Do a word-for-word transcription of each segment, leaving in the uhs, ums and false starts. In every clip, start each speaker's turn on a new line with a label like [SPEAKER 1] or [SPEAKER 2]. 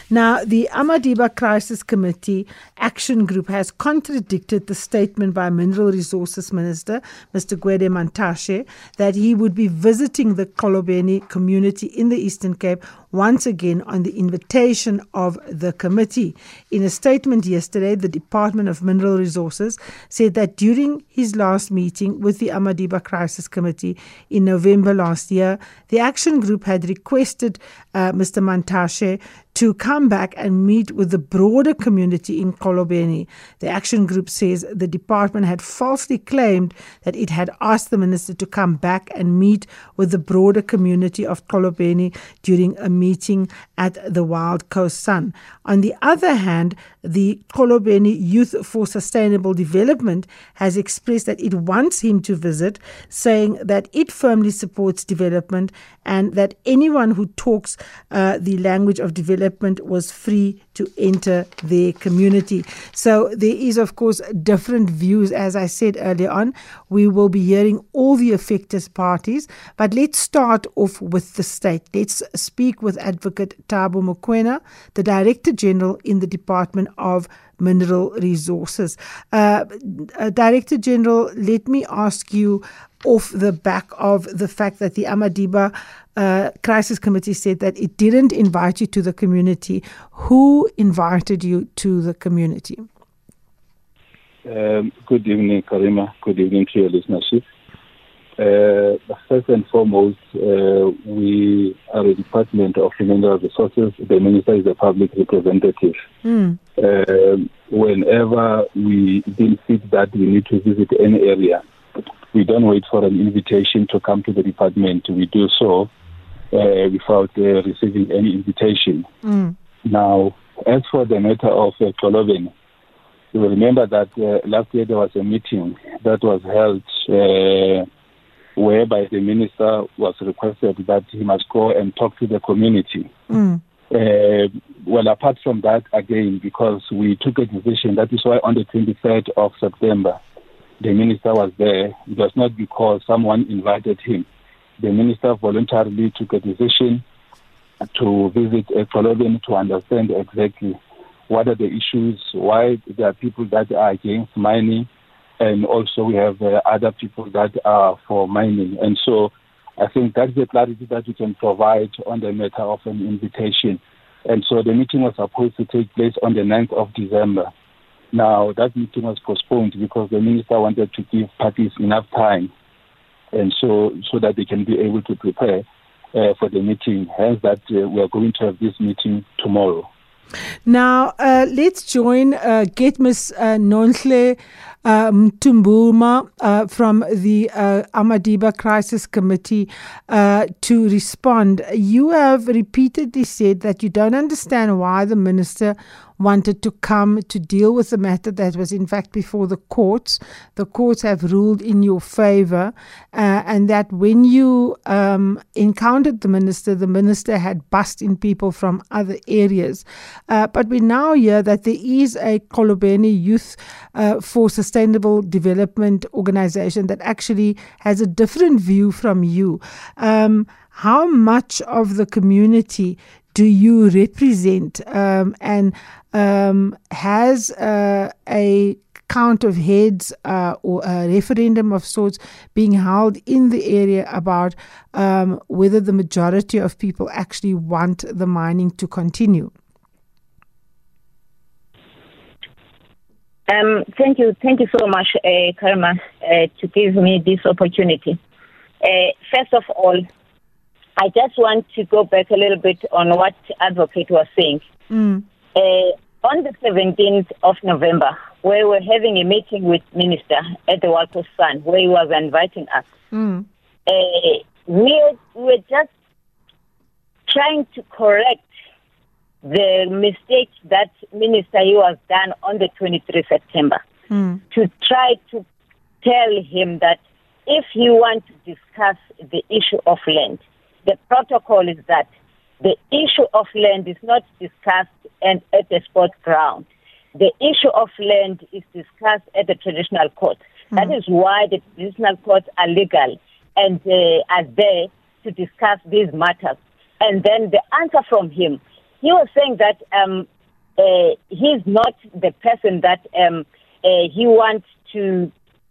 [SPEAKER 1] Now, the Amadiba Crisis Committee Action Group has contradicted the statement by Mineral Resources Minister, Mister Gwede Mantashe, that he would be visiting the Xolobeni community in the Eastern Cape once again on the invitation of the committee. In a statement yesterday, the Department of Mineral Resources said that during his last meeting with the Amadiba Crisis Committee in November last year, the Action Group had requested uh, Mister Mantashe to come back and meet with the broader community in Xolobeni. The Action Group says the department had falsely claimed that it had asked the minister to come back and meet with the broader community of Xolobeni during a meeting at the Wild Coast Sun. On the other hand, the Xolobeni Youth for Sustainable Development has expressed that it wants him to visit, saying that it firmly supports development and that anyone who talks uh, the language of development was free to enter their community. So there is, of course, different views. As I said earlier on, we will be hearing all the affected parties, but let's start off with the state. Let's speak with Advocate Thabo Mokoena, the Director General in the Department of Mineral Resources. Uh, uh, Director General, let me ask you, off the back of the fact that the Amadiba uh, Crisis Committee said that it didn't invite you to the community, who invited you to the community?
[SPEAKER 2] Um, good evening, Karima. Good evening to your listenership. Uh, first and foremost, uh, we are a Department of Mineral Resources. The Minister is a public representative. Mm. Uh, whenever we deem fit that we need to visit any area, we don't wait for an invitation to come to the department. We do so uh, without uh, receiving any invitation. Mm. Now, as for the matter of uh, Xolobeni, you will remember that uh, last year there was a meeting that was held uh, whereby the minister was requested that he must go and talk to the community. Mm. Uh, well, apart from that, again, because we took a decision, that is why on the twenty-third of September, the minister was there. It was not because someone invited him. The minister voluntarily took a decision to visit Xolobeni to understand exactly what are the issues, why there are people that are against mining, and also we have uh, other people that are for mining. And so I think that's the clarity that we can provide on the matter of an invitation. And so the meeting was supposed to take place on the ninth of December. Now, that meeting was postponed because the minister wanted to give parties enough time and so so that they can be able to prepare uh, for the meeting. Hence that uh, we are going to have this meeting tomorrow.
[SPEAKER 1] Now, uh, let's join, uh, get Miz Uh, Nonhle uh, Mtumbuma uh, from the uh, Amadiba Crisis Committee uh, to respond. You have repeatedly said that you don't understand why the minister wanted to come to deal with the matter that was in fact before the courts. The courts have ruled in your favor, uh, and that when you um, encountered the minister, the minister had bussed in people from other areas. Uh, but we now hear that there is a Xolobeni Youth uh, for Sustainable Development organization that actually has a different view from you. Um, how much of the community do you represent, um, and um, has uh, a count of heads uh, or a referendum of sorts being held in the area about um, whether the majority of people actually want the mining to continue?
[SPEAKER 3] Um, thank you, thank you so much, uh, Karima, uh, to give me this opportunity. Uh, first of all, I just want to go back a little bit on what Advocate was saying. Mm. Uh, on the seventeenth of November, we were having a meeting with Minister at the Wild Coast Sun, where he was inviting us. Mm. Uh, we were just trying to correct the mistake that Minister he was done on the twenty-third of September, mm. to try to tell him that if he wants to discuss the issue of land, the protocol is that the issue of land is not discussed and at the sport ground. The issue of land is discussed at the traditional court. Mm. That is why the traditional courts are legal and uh, are there to discuss these matters. And then the answer from him, he was saying that um, uh, he's not the person that um, uh, he wants to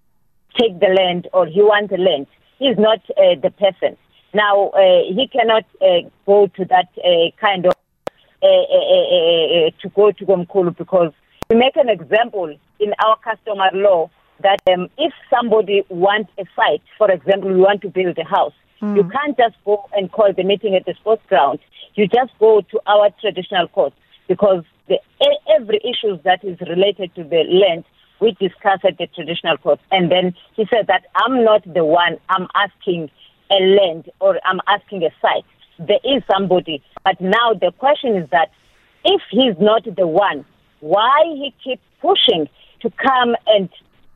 [SPEAKER 3] take the land or he wants the land. He's not uh, the person. Now, uh, he cannot uh, go to that uh, kind of, uh, uh, uh, uh, to go to Gomkulu, because we make an example in our customary law that um, if somebody wants a site, for example, we want to build a house, mm. you can't just go and call the meeting at the sports ground. You just go to our traditional court, because the, every issue that is related to the land, we discuss at the traditional court. And then he said that I'm not the one, I'm asking a land or I'm asking a site. There is somebody. But now the question is that if he's not the one, why he keeps pushing to come and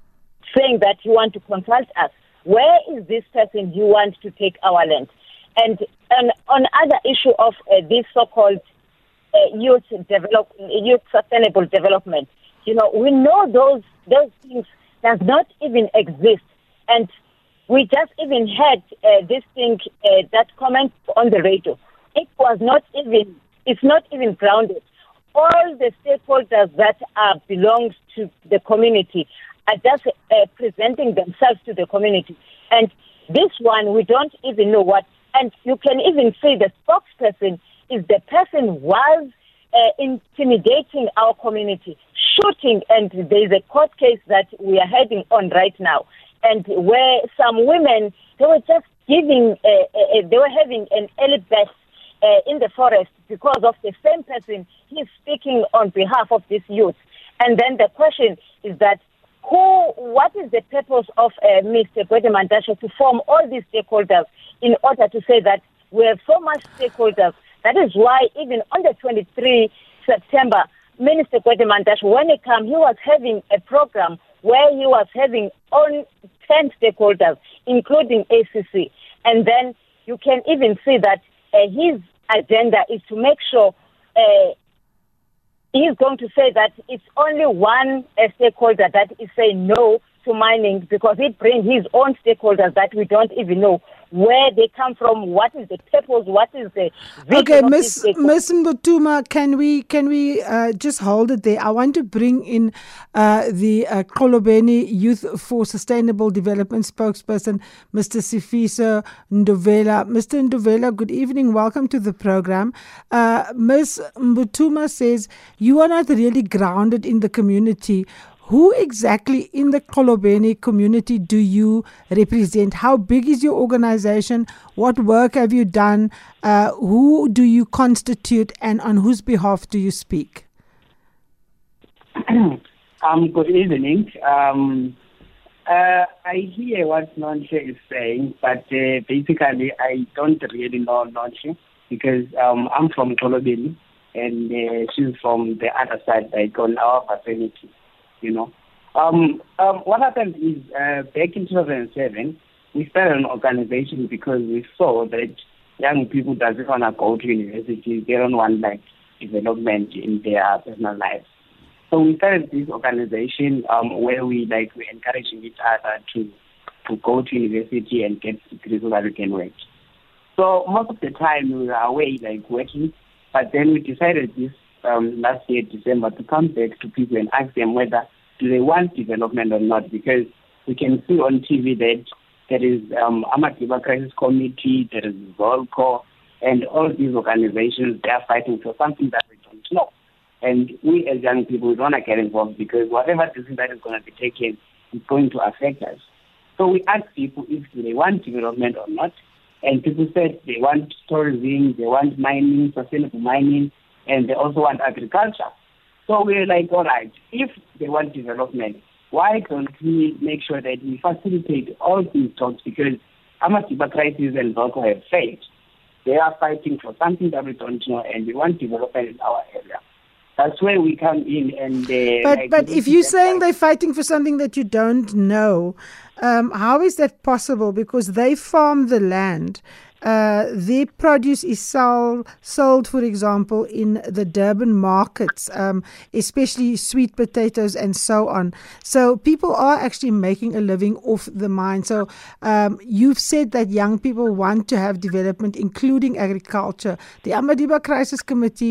[SPEAKER 3] saying that you want to consult us? Where is this person you want to take our land? And, and on other issue of uh, this so-called uh, youth develop, youth sustainable development, you know, we know those those things does not even exist. And we just even had uh, this thing, uh, that comment on the radio. It was not even, it's not even grounded. All the stakeholders that uh, belong to the community are just uh, presenting themselves to the community. And this one, we don't even know what. And you can even see the spokesperson is the person who was uh, intimidating our community, shooting, and there's a court case that we are heading on right now. And where some women, they were just giving, uh, uh, they were having an early birth uh, in the forest because of the same person. He's speaking on behalf of this youth. And then the question is that who, what is the purpose of uh, Mister Gwede Mantashe to form all these stakeholders in order to say that we have so much stakeholders? That is why even on the twenty-third of September, Minister Gwede Mantashe, when he came, he was having a program where he was having on ten stakeholders, including A C C. And then you can even see that uh, his agenda is to make sure uh, he's going to say that it's only one uh, stakeholder that is saying no to mining, because he brings his own stakeholders that we don't even know where they come from, what is the purpose, what is the
[SPEAKER 1] okay, Miss Miss Mbutuma, can we can we uh, just hold it there? I want to bring in uh, the uh, Xolobeni Youth for Sustainable Development spokesperson, Mister Sifiso Ndovela. Mister Ndovela, good evening. Welcome to the program. Uh, Miss Mbutuma says you are not really grounded in the community. Who exactly in the Xolobeni community do you represent? How big is your organization? What work have you done? Uh, who do you constitute, and on whose behalf do you speak?
[SPEAKER 4] um, good evening. Um, uh, I hear what Nonche is saying, but uh, basically I don't really know Nonche, because um, I'm from Xolobeni and uh, she's from the other side, like on our vicinity. You know, um, um, what happened is uh, back in two thousand seven, we started an organization because we saw that young people doesn't want to go to university. They don't want like development in their personal lives. So we started this organization um, where we like we encouraging each other to to go to university and get degrees so that we can work. So most of the time we were away like working, but then we decided this. Um, last year, December, to come back to people and ask them whether do they want development or not, because we can see on T V that there is um, Amadiba Crisis Committee, there is Zolco, and all these organizations, they are fighting for something that we don't know. And we as young people, we don't want to get involved, because whatever decision that is going to be taken is going to affect us. So we asked people if they want development or not, and people said they want tourism, they want mining, sustainable mining, and they also want agriculture. So we're like, all right, if they want development, why don't we make sure that we facilitate all these talks? Because Amadiba Crisis and Zolco have failed. They are fighting for something that we don't know, and we want development in our area. That's where we come in. And uh,
[SPEAKER 1] But,
[SPEAKER 4] like,
[SPEAKER 1] but if you're saying they're fighting for something that you don't know, um, how is that possible? Because they farm the land. Uh, their produce is sold, sold, for example, in the Durban markets, um, especially sweet potatoes and so on. So people are actually making a living off the mine. So um, you've said that young people want to have development, including agriculture. The Amadiba Crisis Committee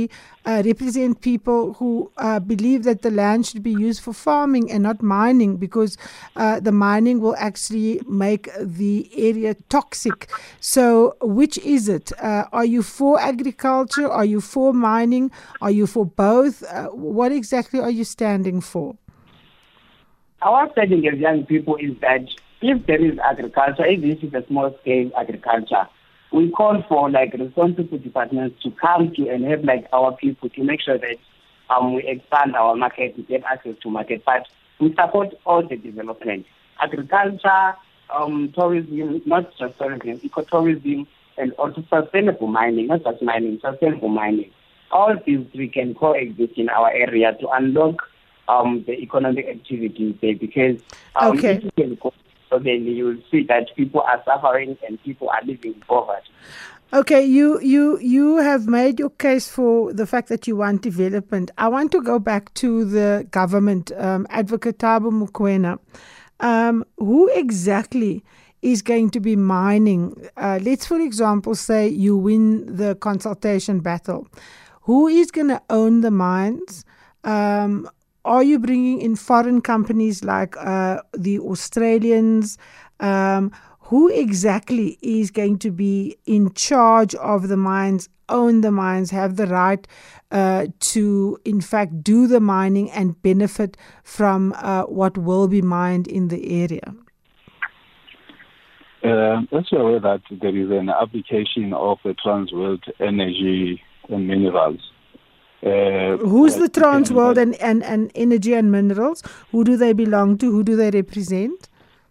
[SPEAKER 1] uh, represent people who uh, believe that the land should be used for farming and not mining, because uh, the mining will actually make the area toxic. So which is it? Uh, are you for agriculture? Are you for mining? Are you for both? Uh, what exactly are you standing for?
[SPEAKER 4] Our standing as young people is that if there is agriculture, if this is a small-scale agriculture, we call for like responsible departments to come to and help like our people to make sure that um, we expand our market, we get access to market. But we support all the development, agriculture, um, tourism, not just tourism, ecotourism, and also sustainable mining, not just mining, sustainable mining. All these three can coexist in our area to unlock um, the economic activities there, because um,
[SPEAKER 1] okay.
[SPEAKER 4] if you can go, so then you will see that people are suffering and people are living in poverty.
[SPEAKER 1] Okay, you, you, you have made your case for the fact that you want development. I want to go back to the government, um, Advocate Thabo Mokoena. Um, who exactly is going to be mining? Uh, let's, for example, say you win the consultation battle. Who is going to own the mines? Um, are you bringing in foreign companies like uh, the Australians? Um, who exactly is going to be in charge of the mines, own the mines, have the right uh, to, in fact, do the mining and benefit from uh, what will be mined in the area?
[SPEAKER 2] Uh, as you're aware that there is an application of the Transworld Energy and Minerals. Uh,
[SPEAKER 1] Who's the Transworld and, and, and Energy and Minerals? Who do they belong to? Who do they represent?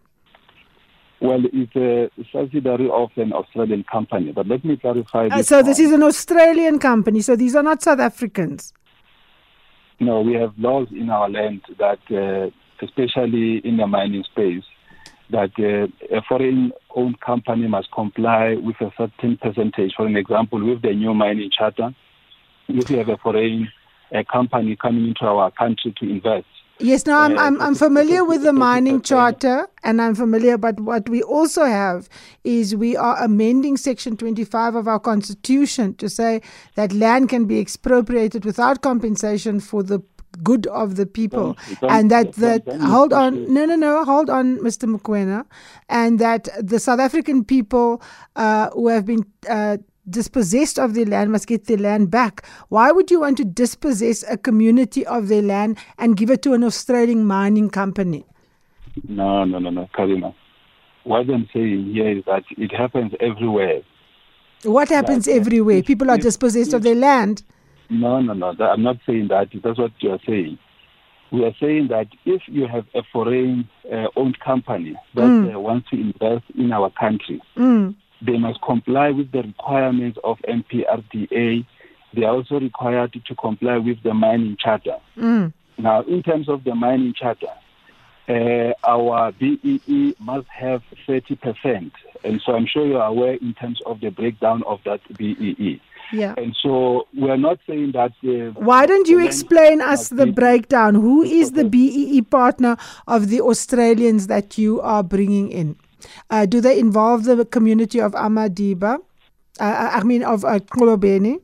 [SPEAKER 2] Well, it's a subsidiary of an Australian company, but let me clarify this.
[SPEAKER 1] Uh, so this is an Australian company, so these are not South Africans?
[SPEAKER 2] No, we have laws in our land that, uh, especially in the mining space, that uh, a foreign-owned company must comply with a certain percentage. For an example, with the new mining charter, if you have a foreign a company coming into our country to invest.
[SPEAKER 1] Yes, no, I'm, I'm I'm familiar with the mining charter, and I'm familiar, but what we also have is we are amending Section twenty-five of our Constitution to say that land can be expropriated without compensation for the good of the people,
[SPEAKER 2] don't, don't,
[SPEAKER 1] and that, that
[SPEAKER 2] don't,
[SPEAKER 1] hold on, no, no, no, hold on, Mister Mokoena, and that the South African people uh, who have been uh, dispossessed of their land must get their land back. Why would you want to dispossess a community of their land and give it to an Australian mining company?
[SPEAKER 2] No, no, no, no, Karina. What I'm saying here is that it happens everywhere.
[SPEAKER 1] What happens
[SPEAKER 2] that,
[SPEAKER 1] everywhere?
[SPEAKER 2] If,
[SPEAKER 1] People are
[SPEAKER 2] if,
[SPEAKER 1] dispossessed
[SPEAKER 2] if,
[SPEAKER 1] of their land.
[SPEAKER 2] No, no, no. That, I'm not saying that. That's what you are saying. We are saying that if you have a foreign-owned uh, company that mm. uh, wants to invest in our country,
[SPEAKER 1] mm.
[SPEAKER 2] they must comply with the requirements of M P R D A. They are also required to comply with the mining charter.
[SPEAKER 1] Mm.
[SPEAKER 2] Now, in terms of the mining charter, uh, our B E E must have thirty percent. And so I'm sure you are aware in terms of the breakdown of that B E E.
[SPEAKER 1] Yeah.
[SPEAKER 2] And so we're not saying that... Uh,
[SPEAKER 1] Why don't you explain us the breakdown? Who is the B E E partner of the Australians that you are bringing in? Uh, do they involve the community of Amadiba? Uh, I mean, of uh, Xolobeni?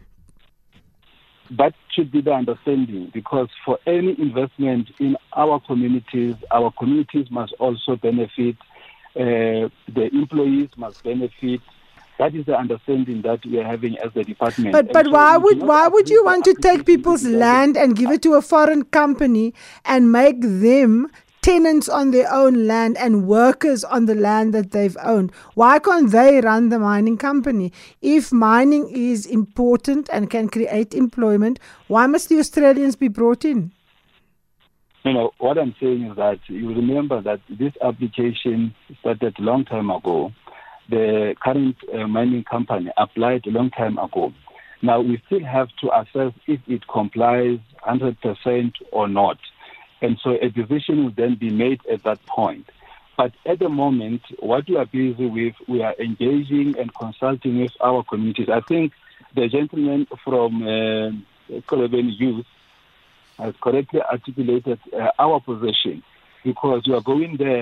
[SPEAKER 2] That should be the understanding, because for any investment in our communities, our communities must also benefit, uh, the employees must benefit. That is the understanding that we are having as the department.
[SPEAKER 1] But but
[SPEAKER 2] so
[SPEAKER 1] why would why would you want to take people's land and give it to a foreign company and make them tenants on their own land and workers on the land that they've owned? Why can't they run the mining company? If mining is important and can create employment, why must the Australians be brought in?
[SPEAKER 2] You know, what I'm saying is that you remember that this application started a long time ago. The current uh, mining company applied a long time ago. Now, we still have to assess if it complies one hundred percent or not. And so a decision will then be made at that point. But at the moment, what we are busy with, we are engaging and consulting with our communities. I think the gentleman from uh, Xolobeni Youth has correctly articulated uh, our position, because you are going there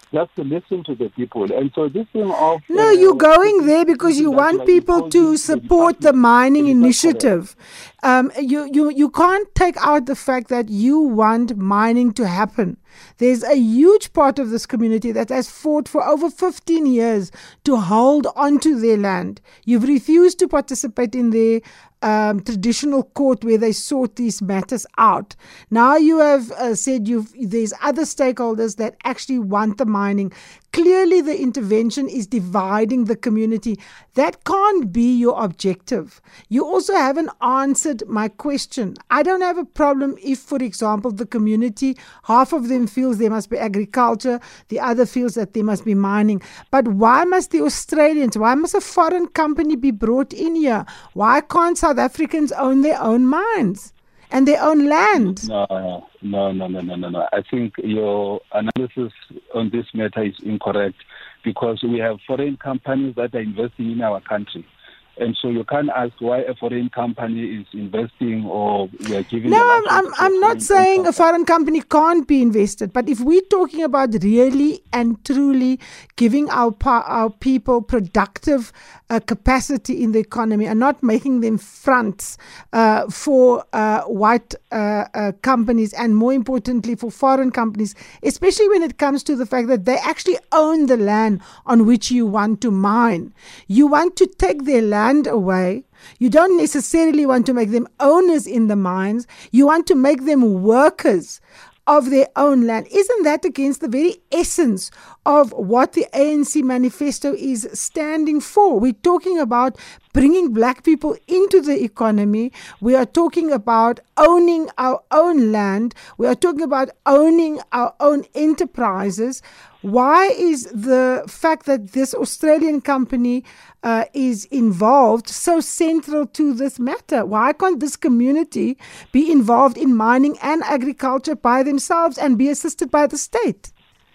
[SPEAKER 2] just to listen to the people. And so this thing of...
[SPEAKER 1] No,
[SPEAKER 2] uh,
[SPEAKER 1] you're going there because you want people to support the mining initiative. Um, you, you, you can't take out the fact that you want mining to happen. There's a huge part of this community that has fought for over fifteen years to hold onto their land. You've refused to participate in their um, traditional court where they sort these matters out. Now you have uh, said you've, there's other stakeholders that actually want the mining. Clearly the intervention is dividing the community. That can't be your objective. You also haven't answered my question. I don't have a problem if, for example, the community, half of them feels there must be agriculture, the other feels that there must be mining. But why must the Australians, why must a foreign company be brought in here? Why can't South Africans own their own mines and their own land?
[SPEAKER 2] No, no, no, no, no, no, no. I think your analysis on this matter is incorrect because we have foreign companies that are investing in our country. And so you can't ask why a foreign company is investing or we are giving...
[SPEAKER 1] No, I'm, I'm, I'm not saying a foreign company can't be invested. But if we're talking about really and truly giving our, our people productive uh, capacity in the economy and not making them fronts uh, for uh, white uh, uh, companies and more importantly for foreign companies, especially when it comes to the fact that they actually own the land on which you want to mine. You want to take their land away. You don't necessarily want to make them owners in the mines. You want to make them workers of their own land. Isn't that against the very essence of what the A N C manifesto is standing for? We're talking about bringing black people into the economy. We are talking about owning our own land. We are talking about owning our own enterprises. Why is the fact that this Australian company uh, is involved so central to this matter? Why can't this community be involved in mining and agriculture by themselves and be assisted by the state?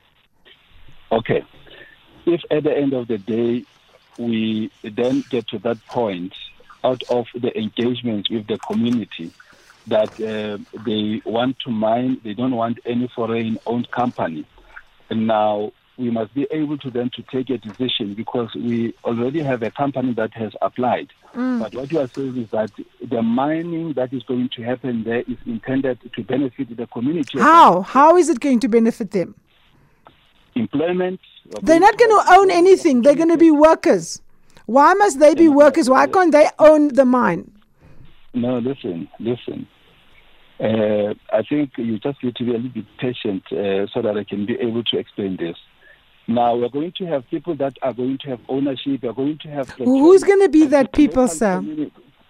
[SPEAKER 2] Okay. If at the end of the day, we then get to that point out of the engagement with the community that uh, they want to mine, they don't want any foreign-owned company. And now we must be able to then to take a decision because we already have a company that has applied. Mm. But what you are saying is that the mining that is going to happen there is intended to benefit the community.
[SPEAKER 1] How? How is it going to benefit them?
[SPEAKER 2] Employment.
[SPEAKER 1] They're not going to own anything. They're going to be workers. Why must they be workers? Why can't they own the mine?
[SPEAKER 2] No, listen, listen. Uh, I think you just need to be a little bit patient uh, so that I can be able to explain this. Now, we're going to have people that are going to have ownership. We're going to have...
[SPEAKER 1] Who's going to be that people, sir? Community.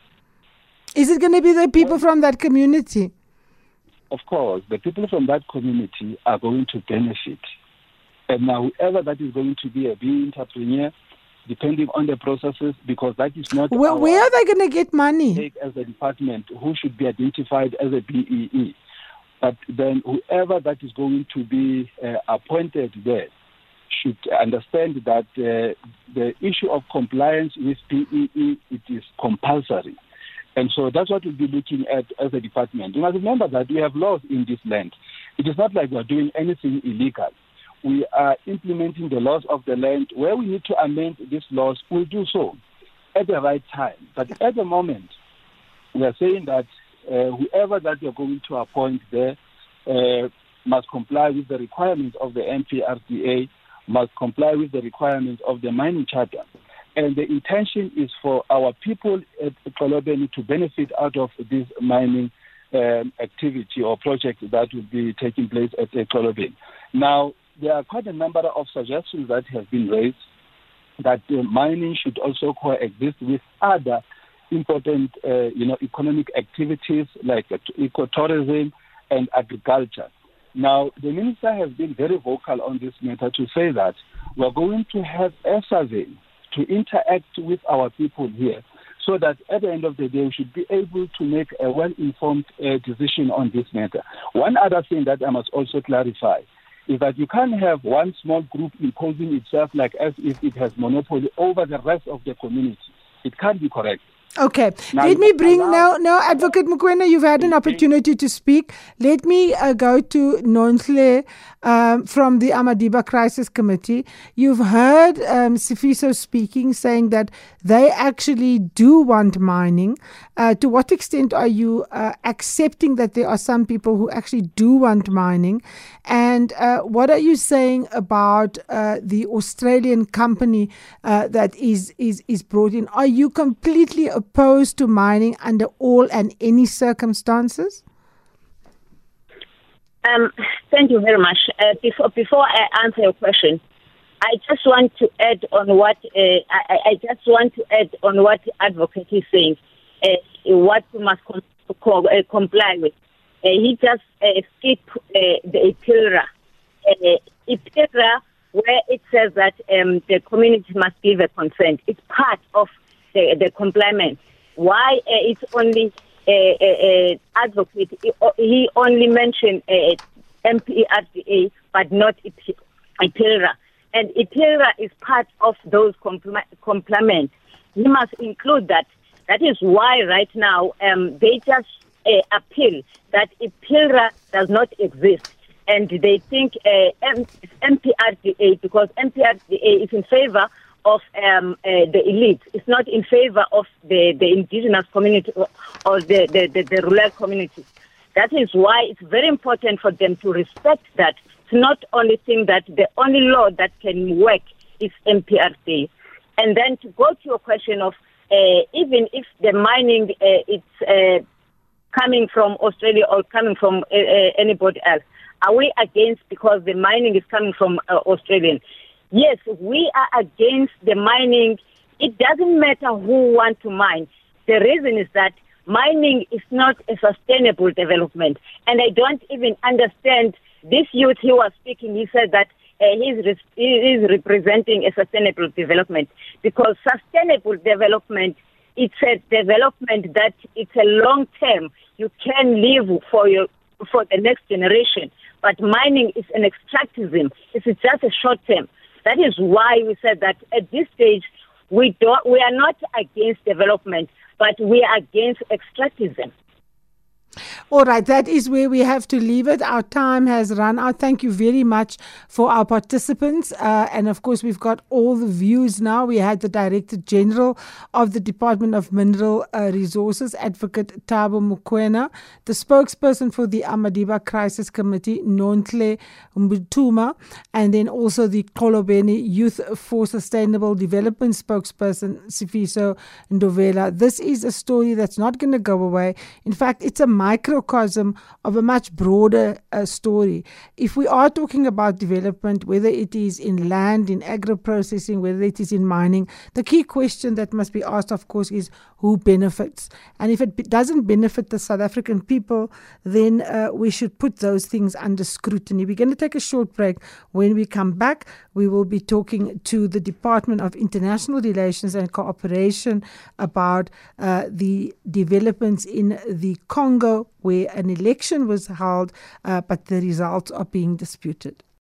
[SPEAKER 1] Is it going to be the people well, from that community?
[SPEAKER 2] Of course. The people from that community are going to benefit. And now, whoever that is going to be a B E entrepreneur, depending on the processes, because that is not...
[SPEAKER 1] Where, where are they going to get money?
[SPEAKER 2] As a department, who should be identified as a B E E. But then whoever that is going to be uh, appointed there should understand that uh, the issue of compliance with B E E, it is compulsory. And so that's what we'll be looking at as a department. You must remember that we have laws in this land. It is not like we're doing anything illegal. We are implementing the laws of the land. Where we need to amend these laws, we'll do so at the right time. But at the moment, we are saying that uh, whoever that you're going to appoint there uh, must comply with the requirements of the N P R D A, must comply with the requirements of the mining charter. And the intention is for our people at Xolobeni to benefit out of this mining um, activity or project that will be taking place at Xolobeni. Now, there are quite a number of suggestions that have been raised that uh, mining should also coexist with other important, uh, you know, economic activities like uh, ecotourism and agriculture. Now, the minister has been very vocal on this matter to say that we're going to have a survey to interact with our people here so that at the end of the day, we should be able to make a well-informed uh, decision on this matter. One other thing that I must also clarify is that you can't have one small group imposing itself like as if it has monopoly over the rest of the community. It can't be correct.
[SPEAKER 1] Okay.
[SPEAKER 4] Now,
[SPEAKER 1] Let me bring
[SPEAKER 4] allow-
[SPEAKER 1] now, now, Advocate Mokoena, you've had an opportunity to speak. Let me uh, go to Nonhle um, from the Amadiba Crisis Committee. You've heard um, Sifiso speaking, saying that they actually do want mining. Uh, to what extent are you uh, accepting that there are some people who actually do want mining? And uh, what are you saying about uh, the Australian company uh, that is, is, is brought in? Are you completely opposed to mining under all and any circumstances?
[SPEAKER 3] Um, thank you very much. Uh, before before I answer your question, I just want to add on what uh, I, I just want to add on what the advocate is saying. Uh, what we must com- co- uh, comply with. Uh, he just uh, skipped uh, the IPILRA. Uh, IPILRA, where it says that um, the community must give a consent. It's part of the, the compliance. Why uh, it's only uh, uh, uh, advocate, he only mentioned uh, M P R D A, but not IPILRA. And IPILRA is part of those compliments. We must include that. That is why right now um, they just uh, appeal that IPILRA does not exist. And they think uh, M P R D A, because M P R D A is in favor of um, uh, the elite. It's not in favor of the, the indigenous community or, or the, the, the, the rural community. That is why it's very important for them to respect that. It's not only thing that the only law that can work is M P R D A. And then to go to your question of uh, even if the mining uh, it's uh, coming from Australia or coming from uh, uh, anybody else, are we against because the mining is coming from uh, Australian? Yes, we are against the mining. It doesn't matter who wants to mine. The reason is that mining is not a sustainable development. And I don't even understand this youth who was speaking. He said that uh, he's, re- he is representing a sustainable development, because sustainable development, it's a development that it's a long term. You can live for your for the next generation. But mining is an extractivism. It's just a short term. That is why we said that at this stage we don't we are not against development, but we are against extractivism.
[SPEAKER 1] All right, that is where we have to leave it. Our time has run out. Thank you very much for our participants. Uh, and of course, we've got all the views now. We had the Director General of the Department of Mineral uh, Resources, Advocate Thabo Mokoena, the spokesperson for the Amadiba Crisis Committee, Nonhle Mbuthuma, and then also the Xolobeni Youth for Sustainable Development spokesperson, Sifiso Ndovela. This is a story that's not going to go away. In fact, it's a microcosm of a much broader uh, story. If we are talking about development, whether it is in land, in agro-processing, whether it is in mining, the key question that must be asked, of course, is who benefits? And if it doesn't benefit the South African people, then uh, we should put those things under scrutiny. We're going to take a short break. When we come back, we will be talking to the Department of International Relations and Cooperation about uh, the developments in the Congo, where an election was held, uh, but the results are being disputed.